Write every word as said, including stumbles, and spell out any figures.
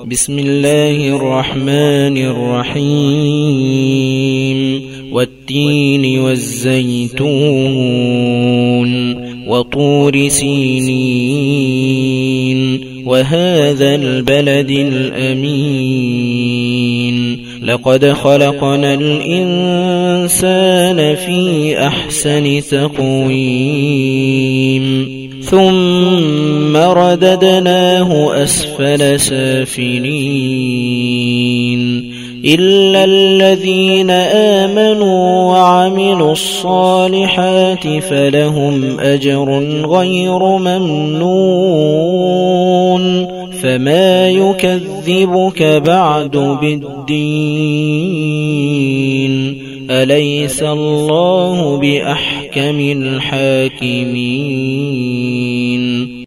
بسم الله الرحمن الرحيم والتين والزيتون وطور سينين وهذا البلد الأمين لقد خلقنا الإنسان في أحسن تقويم ثم رددناه أسفل سافلين إلا الذين آمنوا وعملوا الصالحات فلهم أجر غير ممنون فما يكذبك بعد بالدين أليس الله بأحكم الحاكمين